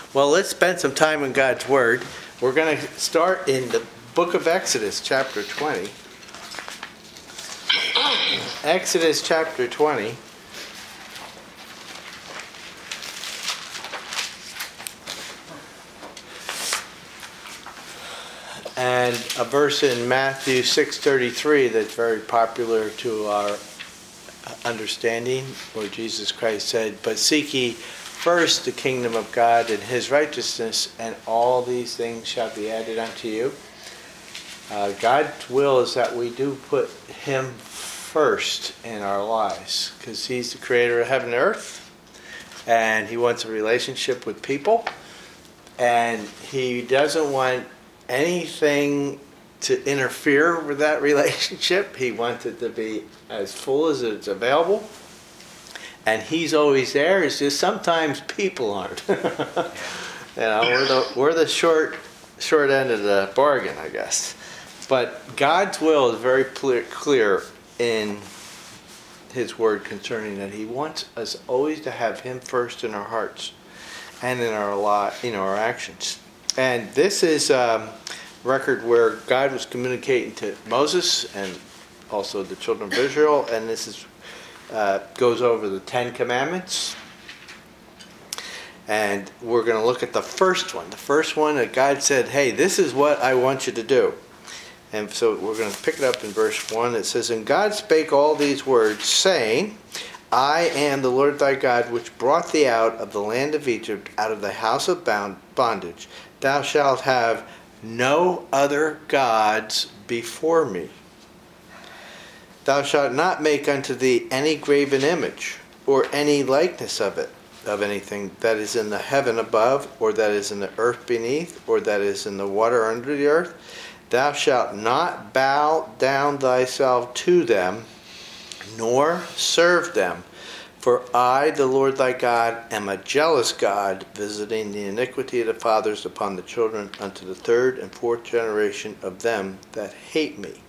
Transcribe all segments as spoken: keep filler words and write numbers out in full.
Well, let's spend some time in God's Word. We're going to start in the book of Exodus, chapter twenty. Exodus chapter twenty. And a verse in Matthew six thirty-three that's very popular to our understanding, where Jesus Christ said, "But seek ye first the kingdom of God and his righteousness, and all these things shall be added unto you." Uh, God's will is that we do put him first in our lives, because he's the creator of heaven and earth, and he wants a relationship with people, and he doesn't want anything to interfere with that relationship. He wants it to be as full as it's available. And he's always there. It's just sometimes people aren't. you know, we're the we're the short short end of the bargain, I guess. But God's will is very clear, clear in his word concerning that. He wants us always to have him first in our hearts and in our lot, in our actions. And this is a record where God was communicating to Moses and also the children of Israel, and this is Uh, goes over the Ten Commandments. And we're going to look at the first one. The first one that God said, hey, this is what I want you to do. And so we're going to pick it up in verse one. It says, "And God spake all these words, saying, I am the Lord thy God, which brought thee out of the land of Egypt, out of the house of bondage. Thou shalt have no other gods before me. Thou shalt not make unto thee any graven image, or any likeness of it, of anything that is in the heaven above, or that is in the earth beneath, or that is in the water under the earth. Thou shalt not bow down thyself to them, nor serve them. For I, the Lord thy God, am a jealous God, visiting the iniquity of the fathers upon the children unto the third and fourth generation of them that hate me."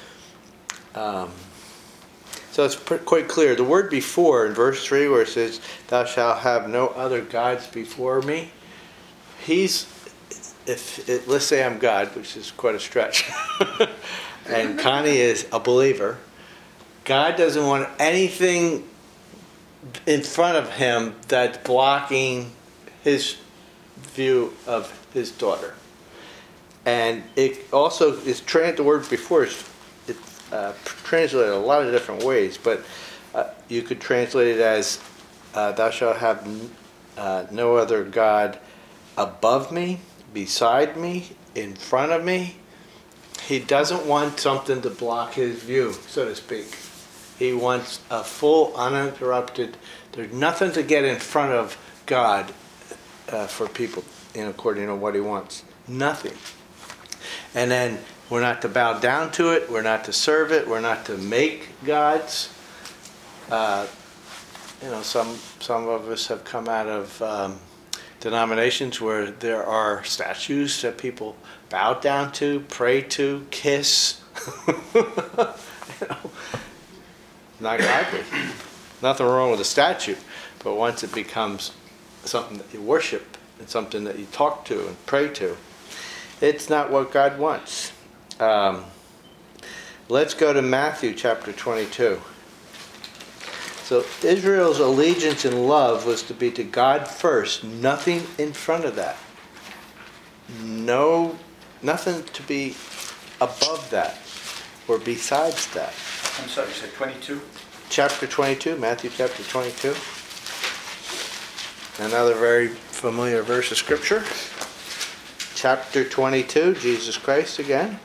Um, so it's quite clear. The word before in verse three, where it says, "Thou shalt have no other gods before me," he's, if it, let's say I'm God, which is quite a stretch, and Connie is a believer, God doesn't want anything in front of him that's blocking his view of his daughter. And it also is, the word before is Uh, translated a lot of different ways, but uh, you could translate it as uh, "Thou shalt have n- uh, no other God above me, beside me, in front of me." He doesn't want something to block his view, so to speak. He wants a full, uninterrupted. There's nothing to get in front of God uh, for people, you know, according to what he wants. Nothing. And then we're not to bow down to it. We're not to serve it. We're not to make gods. Uh, you know, some some of us have come out of um, denominations where there are statues that people bow down to, pray to, kiss. you know, not godly. Nothing wrong with a statue, but once it becomes something that you worship and something that you talk to and pray to, it's not what God wants. Um, let's go to Matthew chapter twenty-two. So Israel's allegiance and love was to be to God first, nothing in front of that. No, nothing to be above that or besides that. I'm sorry, you said twenty-two? Chapter twenty-two, Matthew chapter twenty-two. Another very familiar verse of Scripture. Chapter twenty-two, Jesus Christ again.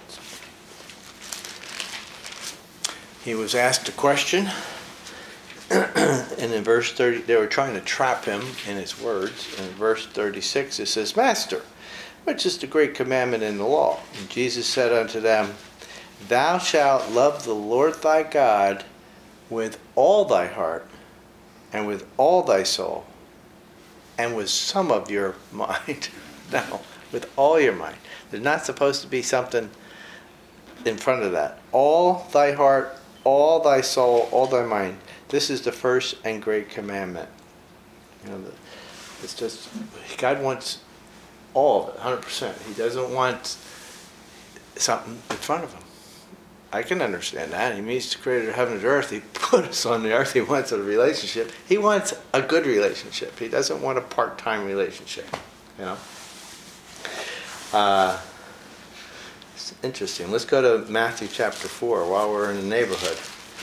He was asked a question, and in verse thirty, they were trying to trap him in his words. In verse thirty-six, it says, "Master, which is the great commandment in the law?" And Jesus said unto them, "Thou shalt love the Lord thy God with all thy heart, and with all thy soul, and with some of your mind." No, with all your mind. There's not supposed to be something in front of that. All thy heart, all thy soul, all thy mind. This is the first and great commandment. You know, the, It's just, God wants all of it, one hundred percent. He doesn't want something in front of him. I can understand that. He means to create heaven and earth. He put us on the earth. He wants a relationship. He wants a good relationship. He doesn't want a part-time relationship, you know. Uh, it's interesting. Let's go to Matthew chapter four while we're in the neighborhood.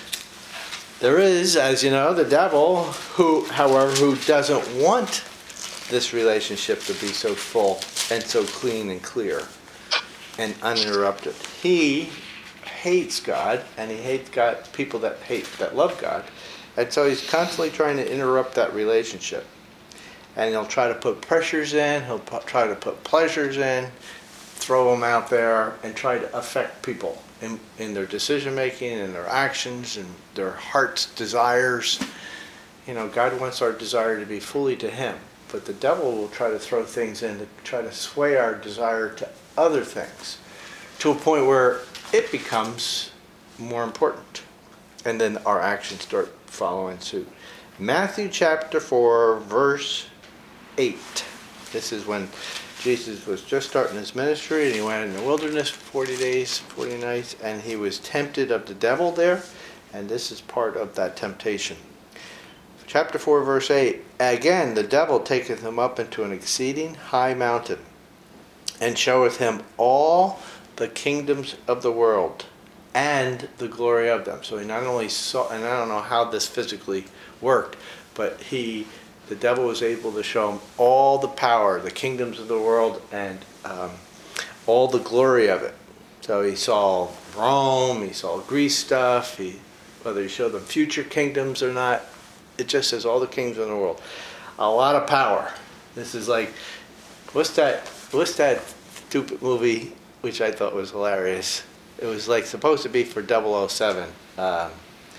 There is, as you know, the devil, who, however, who doesn't want this relationship to be so full and so clean and clear and uninterrupted. He hates God, and he hates God, people that hate, that love God, and so he's constantly trying to interrupt that relationship. And he'll try to put pressures in, he'll pu- try to put pleasures in, throw them out there, and try to affect people in, in their decision making, and their actions, and their heart's desires. You know, God wants our desire to be fully to him, but the devil will try to throw things in to try to sway our desire to other things, to a point where it becomes more important. And then our actions start following suit. Matthew chapter four, verse eight. This is when Jesus was just starting his ministry, and he went in the wilderness for forty days, forty nights, and he was tempted of the devil there. And this is part of that temptation. Chapter four, verse eight. Again, the devil taketh him up into an exceeding high mountain, and showeth him all the kingdoms of the world and the glory of them. So he not only saw, and I don't know how this physically worked, but he, the devil was able to show him all the power, the kingdoms of the world, and um, all the glory of it. So he saw Rome, he saw Greece stuff, he, whether he showed them future kingdoms or not, it just says all the kingdoms in the world. A lot of power. This is like, what's that, what's that stupid movie, which I thought was hilarious? It was like supposed to be for double oh seven. Um,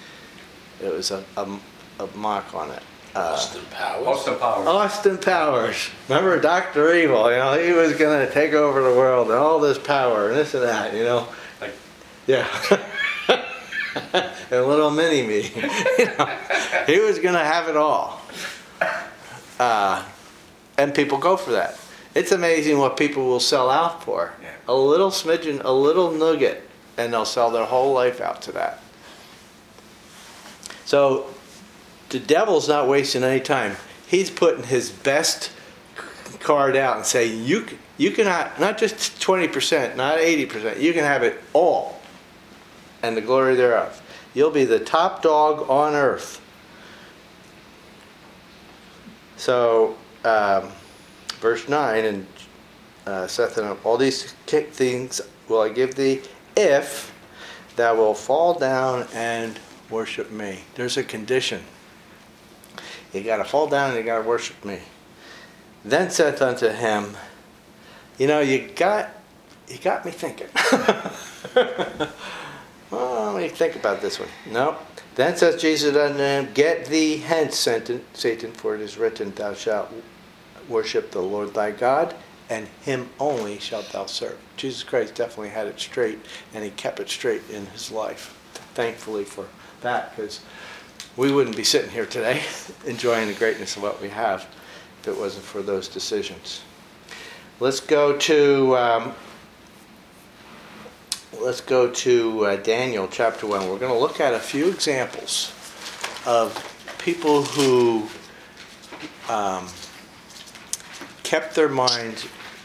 it was a, a, a mock on it. Uh, Austin Powers. Austin Powers. Austin Powers. Remember Doctor Evil? You know, he was going to take over the world and all this power and this and that, you know. Like, Yeah. And little mini me. You know, he was going to have it all. Uh, and people go for that. It's amazing what people will sell out for. Yeah. A little smidgen, a little nugget, and they'll sell their whole life out to that. So the devil's not wasting any time. He's putting his best card out and saying, you, you can have, not just twenty percent, not eighty percent, you can have it all, and the glory thereof. You'll be the top dog on earth. So, um, verse nine, and uh, saith unto him, all these things will I give thee, if thou wilt fall down and worship me. There's a condition. You got to fall down and you got to worship me. Then saith unto him, you know, you got, you got me thinking. Well, let me think about this one. No. Then says Jesus unto him, get thee hence, Satan, for it is written, thou shalt worship the Lord thy God, and him only shalt thou serve. Jesus Christ definitely had it straight, and he kept it straight in his life. Thankfully for that, because we wouldn't be sitting here today enjoying the greatness of what we have if it wasn't for those decisions. Let's go to um, let's go to uh, Daniel chapter one. We're going to look at a few examples of people who um, kept their minds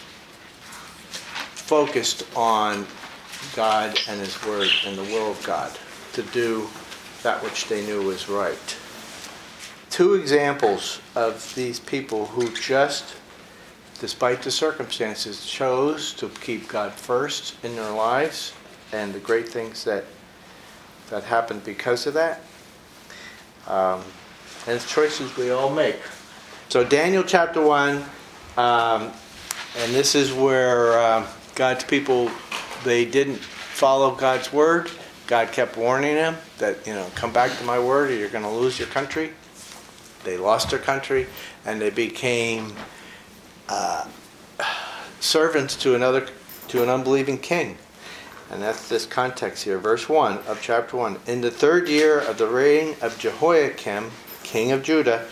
focused on God and his word and the will of God to do that which they knew was right. Two examples of these people who just, despite the circumstances, chose to keep God first in their lives, and the great things that that happened because of that. Um, and it's choices we all make. So Daniel chapter one, um, and this is where uh, God's people, they didn't follow God's word. God kept warning them that, you know, come back to my word or you're going to lose your country. They lost their country, and they became uh, servants to another, to an unbelieving king. And that's this context here, verse one of chapter one. In the third year of the reign of Jehoiakim, king of Judah,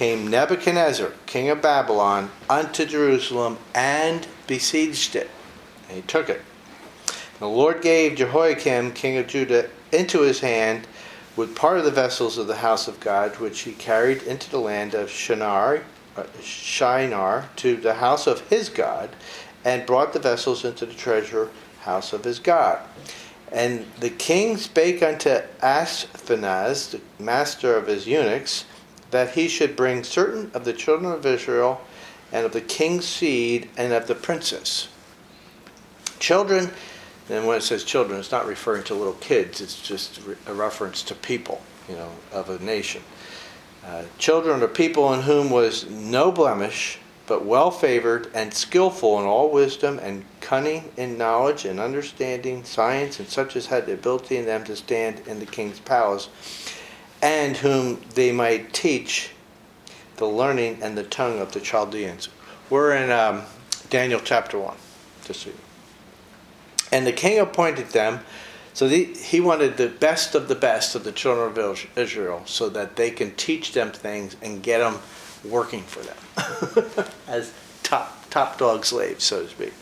came Nebuchadnezzar, king of Babylon, unto Jerusalem, and besieged it. And he took it. The Lord gave Jehoiakim, king of Judah, into his hand with part of the vessels of the house of God, which he carried into the land of Shinar, uh, Shinar, to the house of his God, and brought the vessels into the treasure house of his God. And the king spake unto Ashpenaz, the master of his eunuchs, that he should bring certain of the children of Israel, and of the king's seed, and of the princes. Children, and when it says children, it's not referring to little kids, it's just a reference to people, you know, of a nation. Uh, children are people in whom was no blemish, but well favored and skillful in all wisdom and cunning in knowledge and understanding, science, and such as had the ability in them to stand in the king's palace, and whom they might teach the learning and the tongue of the Chaldeans. We're in um, Daniel chapter one, just so you know. And the king appointed them, so the, he wanted the best of the best of the children of Israel, so that they can teach them things and get them working for them as top top dog slaves, so to speak.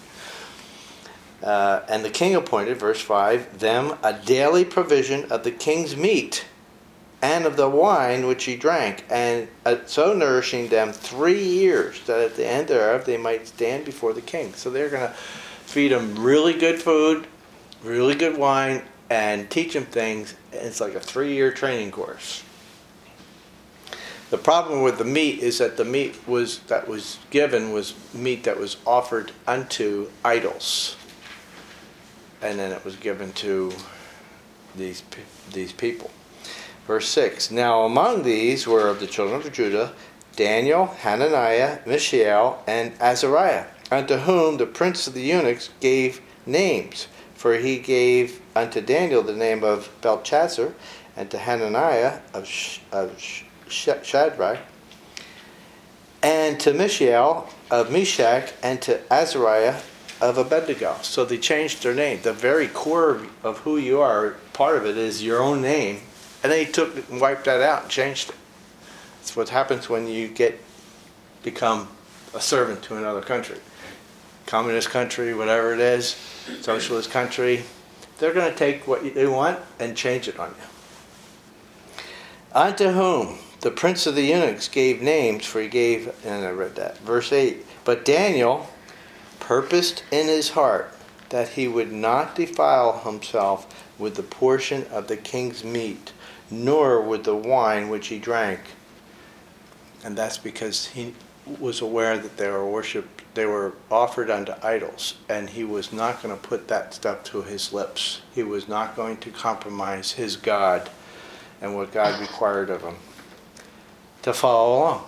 Uh, and the king appointed, verse five, them a daily provision of the king's meat and of the wine which he drank, and uh, so nourishing them three years, that at the end thereof they might stand before the king. So they're going to feed them really good food, really good wine, and teach them things. It's like a three-year training course. The problem with the meat is that the meat was that was given was meat that was offered unto idols, and then it was given to these these people. Verse six. Now among these were of the children of Judah Daniel, Hananiah, Mishael, and Azariah, unto whom the prince of the eunuchs gave names. For he gave unto Daniel the name of Belshazzar, and to Hananiah of, Sh- of Sh- Shadrach, and to Mishael of Meshach, and to Azariah of Abednego. So they changed their name. The very core of who you are, part of it is your own name. And then he took it and wiped that out and changed it. That's what happens when you get become a servant to another country. Communist country, whatever it is, socialist country, they're going to take what they want and change it on you. Unto whom the prince of the eunuchs gave names, for he gave, and I read that, verse eight, but Daniel purposed in his heart that he would not defile himself with the portion of the king's meat, nor with the wine which he drank. And that's because he was aware that they were worshipped, they were offered unto idols, and he was not going to put that stuff to his lips. He was not going to compromise his God and what God required of him to follow along.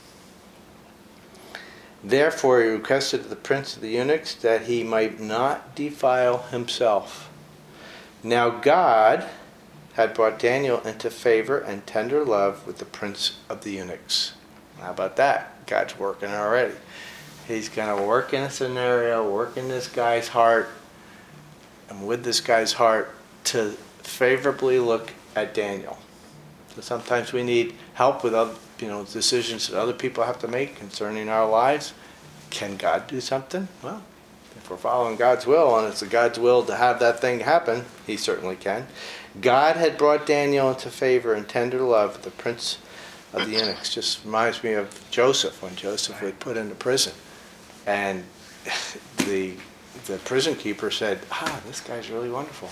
Therefore he requested of the prince of the eunuchs that he might not defile himself. Now God had brought Daniel into favor and tender love with the prince of the eunuchs. How about that? God's working already. He's going to work in a scenario, work in this guy's heart, and with this guy's heart to favorably look at Daniel. So sometimes we need help with other, you know, decisions that other people have to make concerning our lives. Can God do something? Well, if we're following God's will, and it's God's will to have that thing happen, he certainly can. God had brought Daniel into favor and tender love with the prince of the eunuchs. Just reminds me of Joseph, when Joseph was put into prison. And the the prison keeper said, ah, this guy's really wonderful.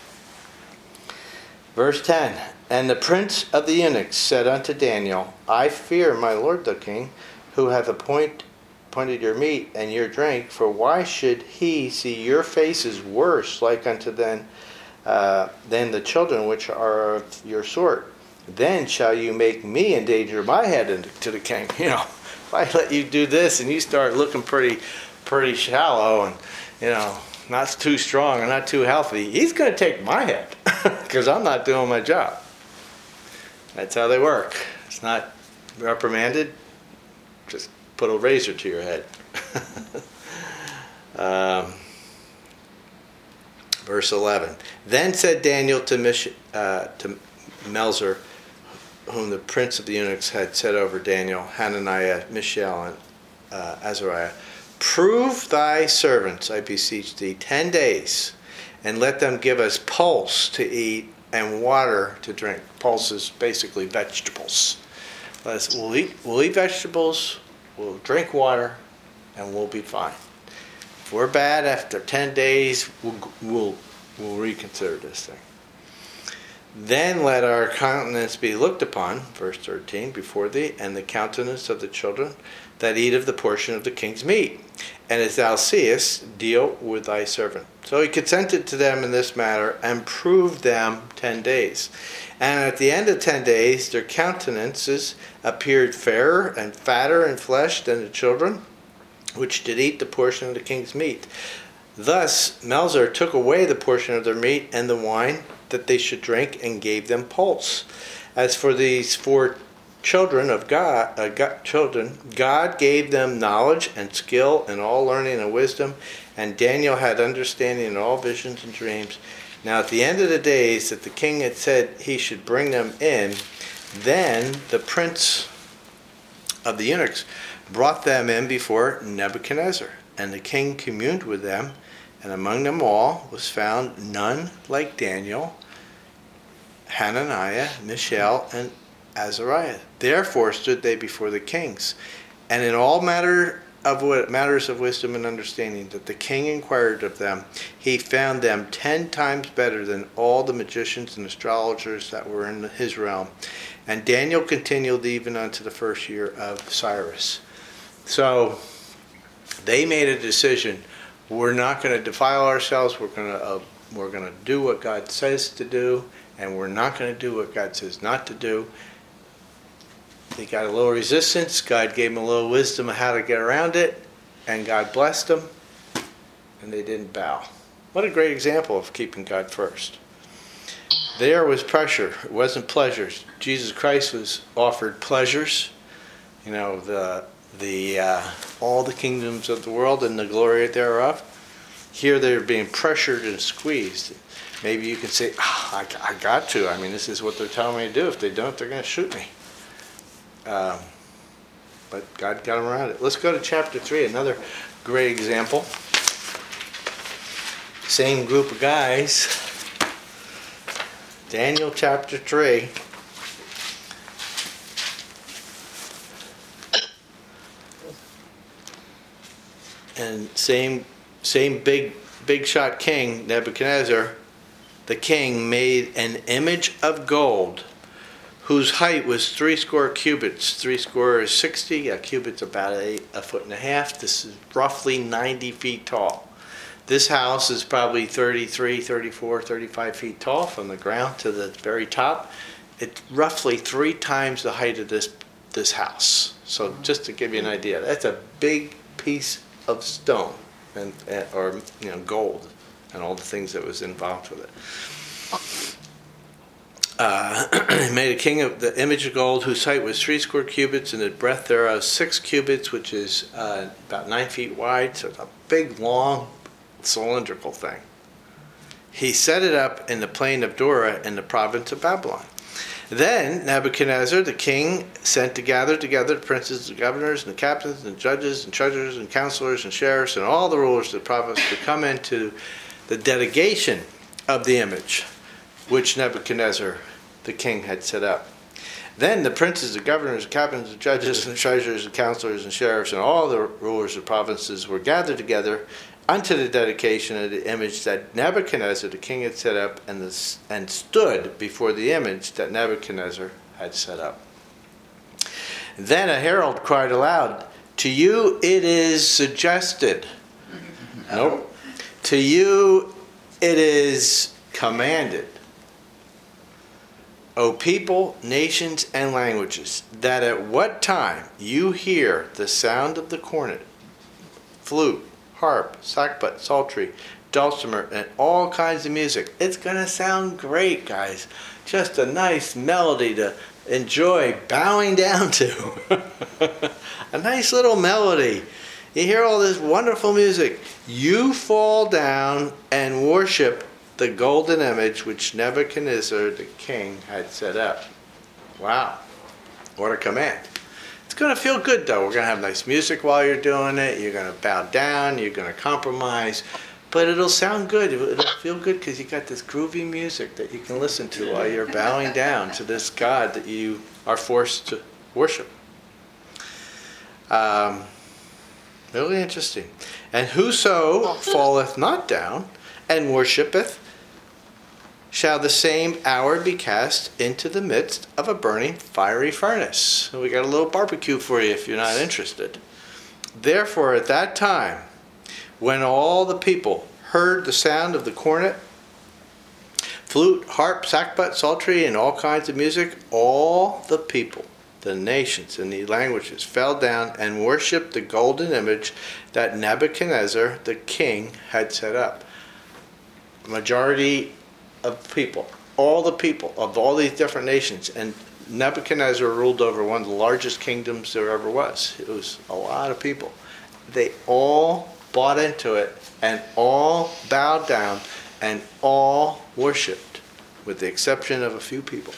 Verse ten, and the prince of the eunuchs said unto Daniel, I fear my lord the king, who hath appoint, appointed your meat and your drink, for why should he see your faces worse like unto them uh, than the children which are of your sort? Then shall you make me endanger my head to the king. You know, if I let you do this and you start looking pretty, pretty shallow and, you know, not too strong and not too healthy, he's going to take my head because I'm not doing my job. That's how they work. It's not reprimanded. Just put a razor to your head. um, verse eleven. Then said Daniel to Mish, uh, to Melzar, whom the prince of the eunuchs had set over Daniel, Hananiah, Mishael, and uh, Azariah, prove thy servants, I beseech thee, ten days, and let them give us pulse to eat and water to drink. Pulse is basically vegetables. Let us, we'll eat, we'll eat vegetables, we'll drink water, and we'll be fine. If we're bad after ten days, we'll, we'll, we'll reconsider this thing. Then let our countenance be looked upon, verse thirteen, before thee, and the countenance of the children that eat of the portion of the king's meat. And as thou seest, deal with thy servant. So he consented to them in this matter, and proved them ten days. And at the end of ten days, their countenances appeared fairer and fatter in flesh than the children, which did eat the portion of the king's meat. Thus Melzar took away the portion of their meat and the wine that they should drink, and gave them pulse. As for these four children of God, uh, God, children, God gave them knowledge and skill and all learning and wisdom, and Daniel had understanding in all visions and dreams. Now at the end of the days that the king had said he should bring them in, then the prince of the eunuchs brought them in before Nebuchadnezzar, and the king communed with them, and among them all was found none like Daniel, Hananiah, Mishael, and Azariah. Therefore stood they before the kings, and in all matter of what matters of wisdom and understanding that the king inquired of them, he found them ten times better than all the magicians and astrologers that were in his realm. And Daniel continued even unto the first year of Cyrus. So they made a decision. We're not going to defile ourselves. We're going to uh, we're going to do what God says to do, and we're not going to do what God says not to do. They got a little resistance. God gave them a little wisdom of how to get around it, and God blessed them, and they didn't bow. What a great example of keeping God first. There was pressure. It wasn't pleasures. Jesus Christ was offered pleasures. You know, the the uh, all the kingdoms of the world and the glory thereof. Here they're being pressured and squeezed. Maybe you can say, oh, I, I got to. I mean, this is what they're telling me to do. If they don't, they're going to shoot me. Um, but God got them around it. Let's go to chapter three, another great example. Same group of guys. Daniel chapter three. And same same big big shot king, Nebuchadnezzar, the king made an image of gold whose height was three score cubits. Three score is sixty, a cubit's about a, a foot and a half. This is roughly ninety feet tall. This house is probably thirty-three, thirty-four, thirty-five feet tall from the ground to the very top. It's roughly three times the height of this this house. So just to give you an idea, that's a big piece of stone, and, and or you know gold, and all the things that was involved with it. Uh, made a king of the image of gold whose height was three score cubits, and the breadth thereof six cubits, which is uh, about nine feet wide. So it's a big, long, cylindrical thing. He set it up in the plain of Dura in the province of Babylon. Then Nebuchadnezzar the king sent to gather together the princes, the governors, and the captains, and judges, and treasurers, and counselors, and sheriffs, and all the rulers of the province to come into the dedication of the image which Nebuchadnezzar the king had set up. Then the princes, the governors, the captains, the judges, and the treasurers, and counselors, and sheriffs, and all the rulers of provinces were gathered together unto the dedication of the image that Nebuchadnezzar the king had set up, and, the, and stood before the image that Nebuchadnezzar had set up. Then a herald cried aloud, "To you it is suggested." Nope. "To you it is commanded, O people, nations, and languages, that at what time you hear the sound of the cornet, flute, harp, sackbut, psaltery, dulcimer, and all kinds of music." It's going to sound great, guys. Just a nice melody to enjoy bowing down to. A nice little melody. You hear all this wonderful music. You fall down and worship the golden image which Nebuchadnezzar the king had set up. Wow, what a command. It's going to feel good, though. We're going to have nice music while you're doing it. You're going to bow down. You're going to compromise. But it'll sound good. It'll feel good because you got this groovy music that you can listen to while you're bowing down to this God that you are forced to worship. Um, really interesting. And whoso falleth not down and worshipeth shall the same hour be cast into the midst of a burning fiery furnace. So we got a little barbecue for you if you're not interested. Therefore at that time, when all the people heard the sound of the cornet, flute, harp, sackbut, psaltery, and all kinds of music, all the people, the nations and the languages, fell down and worshipped the golden image that Nebuchadnezzar the king had set up. Majority of people, all the people of all these different nations, and Nebuchadnezzar ruled over one of the largest kingdoms there ever was. It was a lot of people. They all bought into it and all bowed down and all worshipped, with the exception of a few people.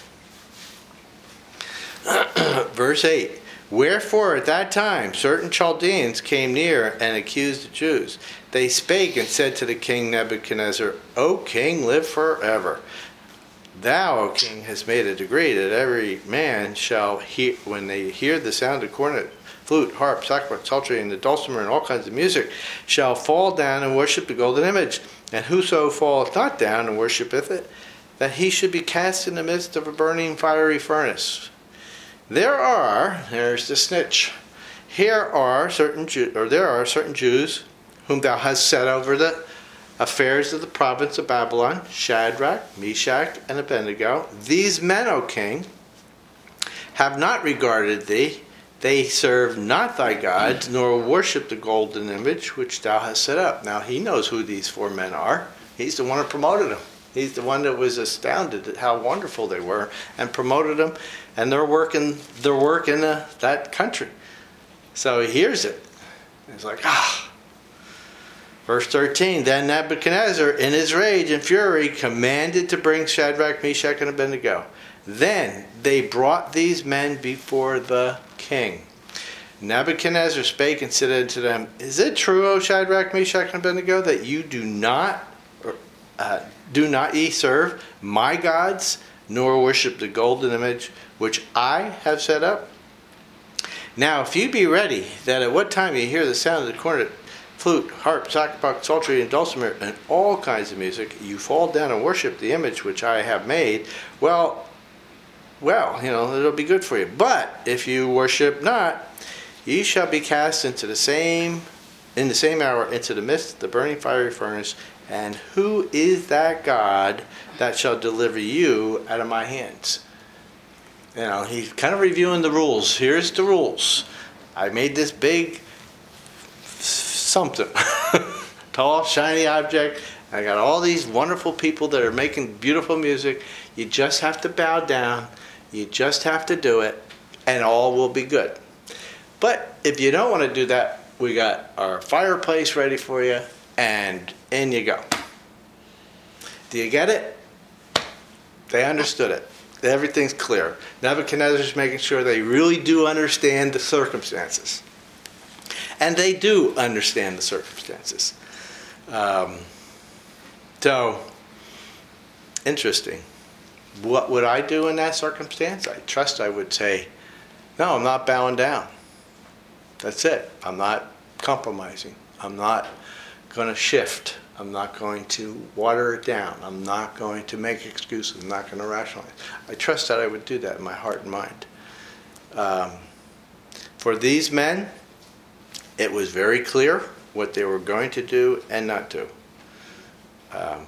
Verse eight, wherefore at that time certain Chaldeans came near and accused the Jews. They spake and said to the king Nebuchadnezzar, O king, live forever. Thou, O king, hast made a decree that every man shall hear, when they hear the sound of cornet, flute, harp, sackbut, psaltery, and the dulcimer, and all kinds of music, shall fall down and worship the golden image. And whoso falleth not down and worshipeth it, that he should be cast in the midst of a burning fiery furnace. There are, there's the snitch. Here are certain Jew, or there are certain Jews whom thou hast set over the affairs of the province of Babylon, Shadrach, Meshach, and Abednego. These men, O king, have not regarded thee. They serve not thy gods, nor worship the golden image which thou hast set up. Now he knows who these four men are. He's the one who promoted them. He's the one that was astounded at how wonderful they were and promoted them. And they're working their work in uh, that country. So he hears it. He's like, ah. Verse thirteen, then Nebuchadnezzar, in his rage and fury, commanded to bring Shadrach, Meshach, and Abednego. Then they brought these men before the king. Nebuchadnezzar spake and said unto them, is it true, O Shadrach, Meshach, and Abednego, that you do not, uh, do not ye serve my gods, nor worship the golden image which I have set up? Now if you be ready, that at what time you hear the sound of the cornet, flute, harp, sackbut, psaltery, and dulcimer, and all kinds of music, you fall down and worship the image which I have made, well, well, you know, it'll be good for you. But if you worship not, ye shall be cast into the same, in the same hour, into the midst of the burning fiery furnace. And who is that God that shall deliver you out of my hands? You know, he's kind of reviewing the rules. Here's the rules. I made this big something, tall, shiny object. I got all these wonderful people that are making beautiful music. You just have to bow down. You just have to do it, and all will be good. But if you don't want to do that, we got our fireplace ready for you, and in you go. Do you get it? They understood it. Everything's clear. Nebuchadnezzar's making sure they really do understand the circumstances. And they do understand the circumstances. Um, so, interesting. What would I do in that circumstance? I trust I would say, no, I'm not bowing down. That's it. I'm not compromising. I'm not going to shift. I'm not going to water it down. I'm not going to make excuses. I'm not going to rationalize. I trust that I would do that in my heart and mind. Um, for these men, it was very clear what they were going to do and not do. Um,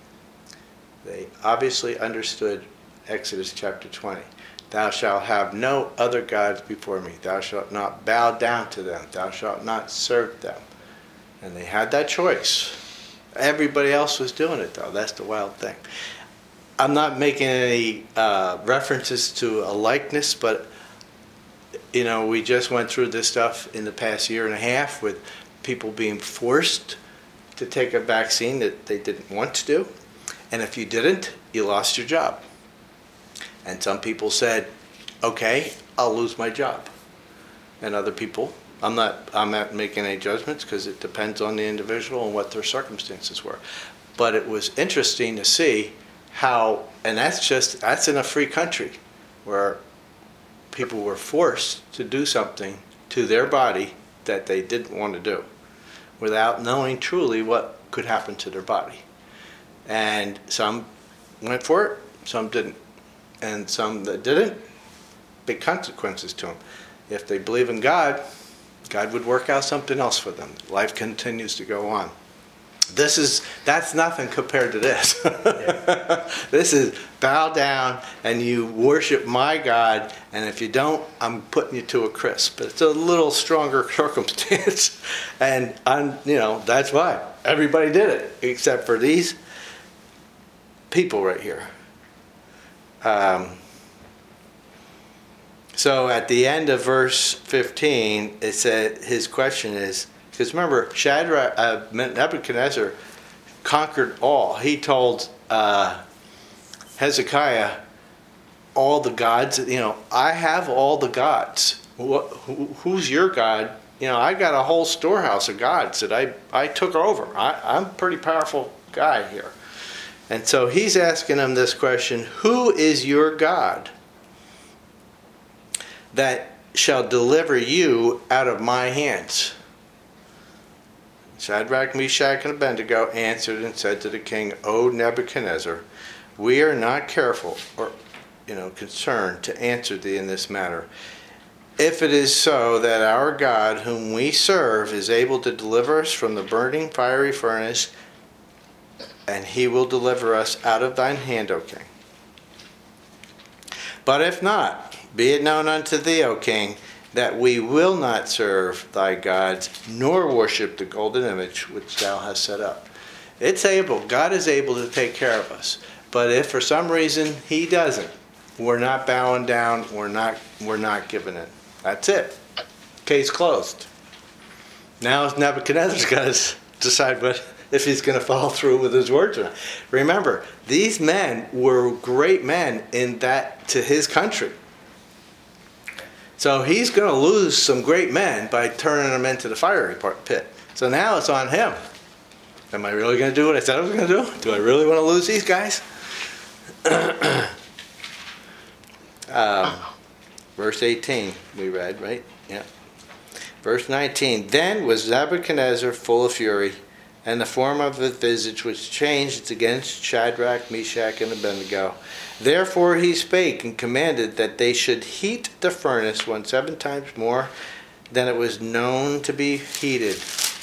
they obviously understood Exodus chapter twenty. Thou shalt have no other gods before me. Thou shalt not bow down to them. Thou shalt not serve them. And they had that choice. Everybody else was doing it, though. That's the wild thing. I'm not making any uh, references to a likeness, but you know, we just went through this stuff in the past year and a half with people being forced to take a vaccine that they didn't want to do. And if you didn't, you lost your job. And some people said, okay, I'll lose my job. And other people, I'm not, I'm not making any judgments because it depends on the individual and what their circumstances were. But it was interesting to see how, and that's just, that's in a free country where people were forced to do something to their body that they didn't want to do without knowing truly what could happen to their body. And some went for it, some didn't. And some that didn't, big consequences to them. If they believe in God, God would work out something else for them. Life continues to go on. This is, that's nothing compared to this. Yeah. This is bow down and you worship my God, and if you don't, I'm putting you to a crisp. But it's a little stronger circumstance. And I'm, you know, that's why everybody did it, except for these people right here. Um, so at the end of verse fifteen, it said, his question is, because remember, Shadrach, uh, Nebuchadnezzar conquered all. He told uh, Hezekiah, all the gods, you know, I have all the gods. What, who, who's your God? You know, I got a whole storehouse of gods that I, I took over. I, I'm a pretty powerful guy here. And so he's asking him this question, who is your God that shall deliver you out of my hands? Shadrach, Meshach, and Abednego answered and said to the king, O Nebuchadnezzar, we are not careful or, you know, concerned to answer thee in this matter. If it is so that our God, whom we serve, is able to deliver us from the burning fiery furnace, and he will deliver us out of thine hand, O king. But if not, be it known unto thee, O king, that we will not serve thy gods, nor worship the golden image which thou hast set up. It's able, God is able to take care of us. But if for some reason he doesn't, we're not bowing down, we're not, we're not giving in. That's it. Case closed. Now Nebuchadnezzar's got to decide what, if he's going to follow through with his words or not. Remember, these men were great men in that to his country. So he's going to lose some great men by turning them into the fiery pit. So now it's on him. Am I really going to do what I said I was going to do? Do I really want to lose these guys? um, verse eighteen we read, right? Yeah. Verse nineteen. Then was Nebuchadnezzar full of fury, and the form of his visage was changed against Shadrach, Meshach, and Abednego. Therefore he spake and commanded that they should heat the furnace one seven times more than it was known to be heated.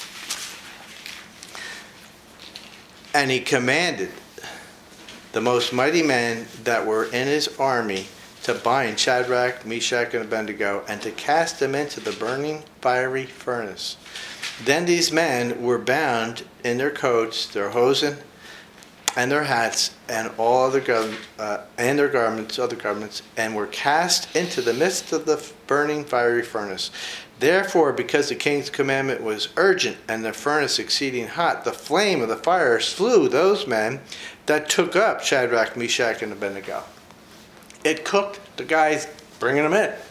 And he commanded the most mighty men that were in his army to bind Shadrach, Meshach, and Abednego, and to cast them into the burning fiery furnace. Then these men were bound in their coats, their hosen, and their hats, and all other gar- uh, and their garments, other garments, and were cast into the midst of the burning fiery furnace. Therefore, because the king's commandment was urgent, and the furnace exceeding hot, the flame of the fire slew those men that took up Shadrach, Meshach, and Abednego. It cooked the guys bringing them in.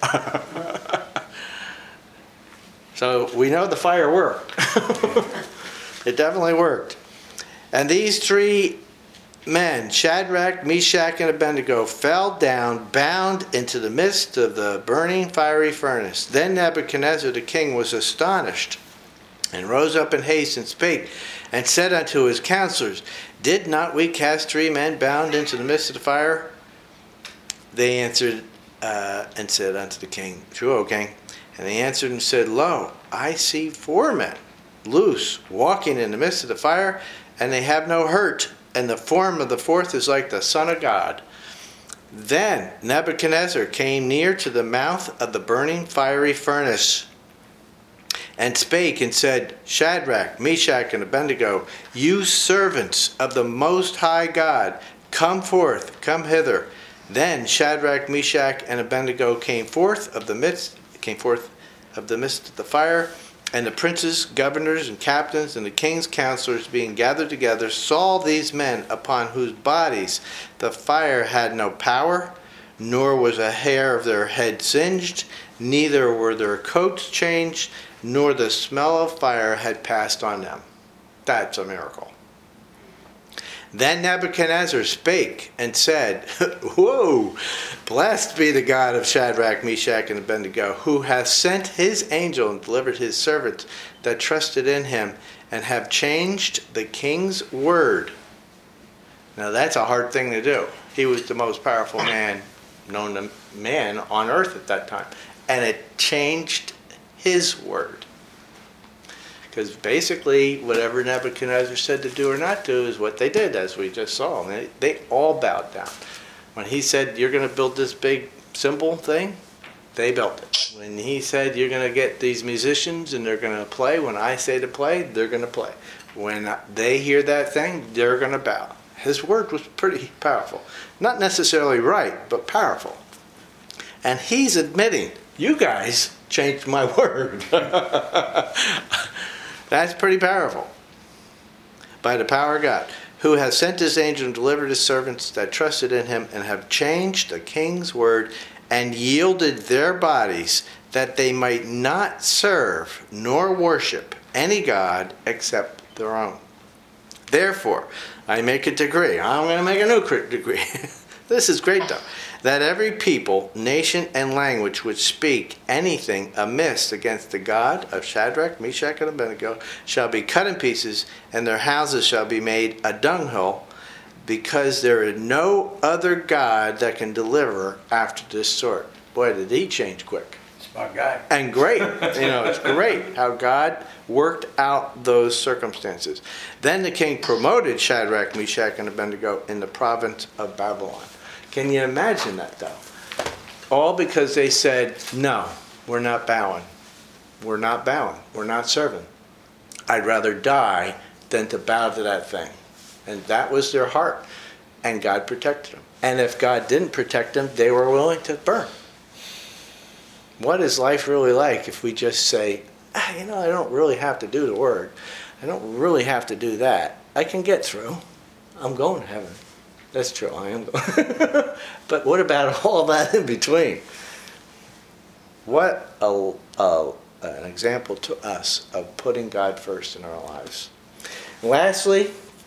So we know the fire worked. It definitely worked. And these three men, Shadrach, Meshach, and Abednego, fell down, bound into the midst of the burning fiery furnace. Then Nebuchadnezzar the king was astonished, and rose up in haste, and spake, and said unto his counselors, Did not we cast three men bound into the midst of the fire? They answered uh, and said unto the king, True, O king. And they answered and said, Lo, I see four men loose, walking in the midst of the fire, and they have no hurt, and the form of the fourth is like the Son of God. Then Nebuchadnezzar came near to the mouth of the burning fiery furnace, and spake and said, Shadrach, Meshach, and Abednego, you servants of the Most High God, come forth, come hither. Then Shadrach, Meshach, and Abednego came forth of the midst, came forth of the midst of the fire, and the princes, governors, and captains, and the king's counselors, being gathered together, saw these men upon whose bodies the fire had no power, nor was a hair of their head singed, neither were their coats changed, nor the smell of fire had passed on them. That's a miracle. Then Nebuchadnezzar spake and said, Whoa! Blessed be the God of Shadrach, Meshach, and Abednego, who hath sent his angel and delivered his servants that trusted in him, and have changed the king's word. Now that's a hard thing to do. He was the most powerful man, known to man on earth at that time. And it changed his word. Because basically, whatever Nebuchadnezzar said to do or not do is what they did, as we just saw. They, they all bowed down. When he said, you're going to build this big symbol thing, they built it. When he said, you're going to get these musicians and they're going to play, when I say to play, they're going to play. When they hear that thing, they're going to bow. His word was pretty powerful. Not necessarily right, but powerful. And he's admitting, you guys changed my word. That's pretty powerful. By the power of God, who has sent his angel and delivered his servants that trusted in him, and have changed the king's word, and yielded their bodies, that they might not serve nor worship any god except their own. Therefore, I make a decree. I'm going to make a new decree. This is great, though. That every people, nation, and language which speak anything amiss against the God of Shadrach, Meshach, and Abednego shall be cut in pieces, and their houses shall be made a dunghill, because there is no other God that can deliver after this sort. Boy, did he change quick. Smart guy. And great. You know, it's great how God worked out those circumstances. Then the king promoted Shadrach, Meshach, and Abednego in the province of Babylon. Can you imagine that, though? All because they said, no, we're not bowing. We're not bowing. We're not serving. I'd rather die than to bow to that thing. And that was their heart. And God protected them. And if God didn't protect them, they were willing to burn. What is life really like if we just say, ah, you know, I don't really have to do the word. I don't really have to do that. I can get through. I'm going to heaven. That's true, I am going. But what about all that in between? What a, a, an example to us of putting God first in our lives. Lastly,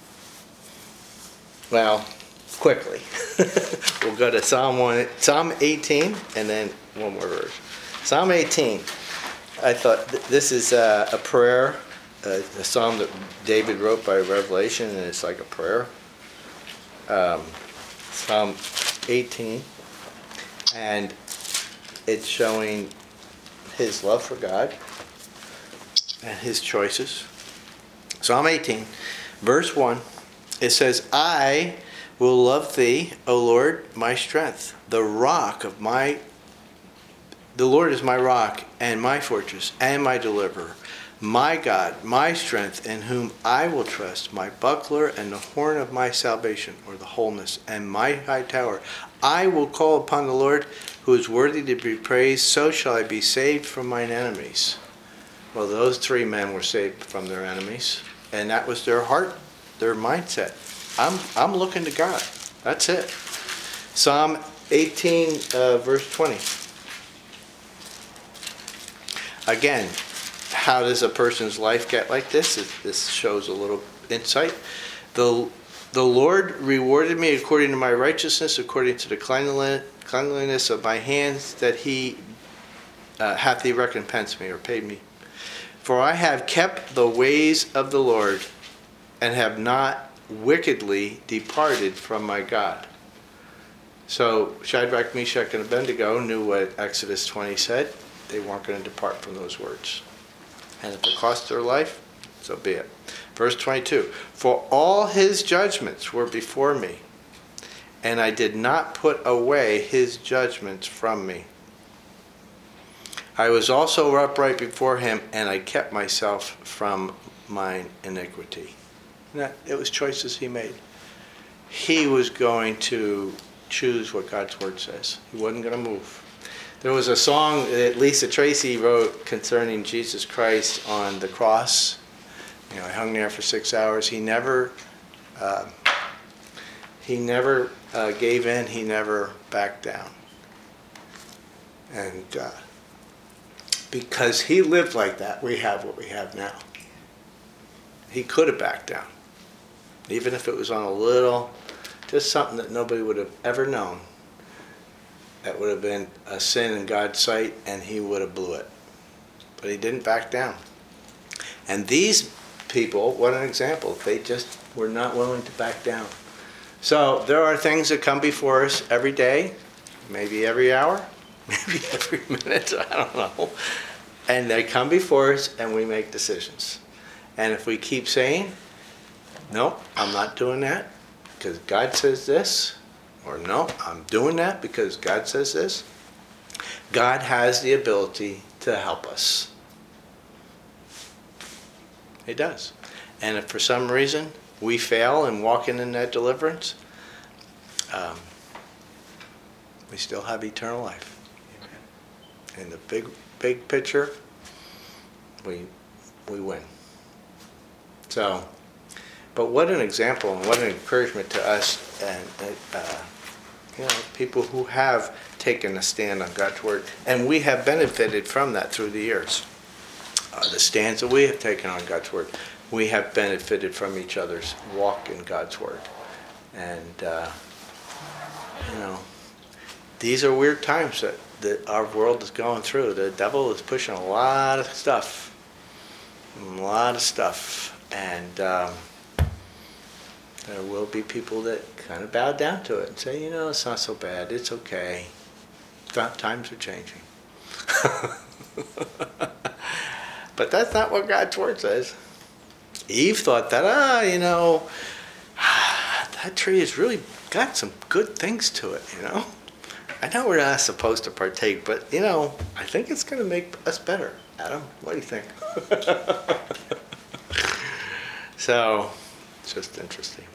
well, quickly, we'll go to Psalm one, Psalm eighteen, and then one more verse. Psalm eighteen. I thought th- this is uh, a prayer, uh, a psalm that David wrote by revelation, and it's like a prayer. Um, Psalm eighteen, and it's showing his love for God and his choices. Psalm eighteen, verse one, it says, I will love thee, O Lord, my strength, the rock of my, the Lord is my rock and my fortress and my deliverer, my God, my strength, in whom I will trust, my buckler and the horn of my salvation, or the wholeness, and my high tower. I will call upon the Lord, who is worthy to be praised, so shall I be saved from mine enemies. Well, those three men were saved from their enemies, and that was their heart, their mindset. I'm I'm looking to God. That's it. Psalm eighteen, uh, verse twenty. Again, how does a person's life get like this? This shows a little insight. The, the Lord rewarded me according to my righteousness, according to the cleanliness of my hands, that he uh, hath he recompensed me, or paid me. For I have kept the ways of the Lord, and have not wickedly departed from my God. So Shadrach, Meshach, and Abednego knew what Exodus twenty said. They weren't going to depart from those words. And if it cost their life, so be it. Verse twenty-two, for all his judgments were before me, and I did not put away his judgments from me. I was also upright before him, and I kept myself from mine iniquity. Now, it was choices he made. He was going to choose what God's word says. He wasn't going to move. There was a song that Lisa Tracy wrote concerning Jesus Christ on the cross. You know, he hung there for six hours. He never, uh, he never uh, gave in. He never backed down. And uh, because he lived like that, we have what we have now. He could have backed down, even if it was on a little, just something that nobody would have ever known. That would have been a sin in God's sight, and he would have blew it. But he didn't back down. And these people, what an example. They just were not willing to back down. So there are things that come before us every day, maybe every hour, maybe every minute, I don't know. And they come before us, and we make decisions. And if we keep saying, no, I'm not doing that because God says this, or no, I'm doing that because God says this, God has the ability to help us. He does. And if for some reason we fail in walking in that deliverance, um, we still have eternal life. Amen. In the big, big picture, we we win. So, but what an example and what an encouragement to us and uh, you know, people who have taken a stand on God's word, and we have benefited from that through the years. Uh, the stands that we have taken on God's word, we have benefited from each other's walk in God's word, and uh, you know, these are weird times that, that our world is going through. The devil is pushing a lot of stuff, a lot of stuff. And um, there will be people that kind of bow down to it and say, you know, it's not so bad. It's okay. Th- times are changing. But that's not what God's word says. Eve thought that, ah, you know, that tree has really got some good things to it, you know. I know we're not supposed to partake, but, you know, I think it's going to make us better. Adam, what do you think? So, it's just interesting.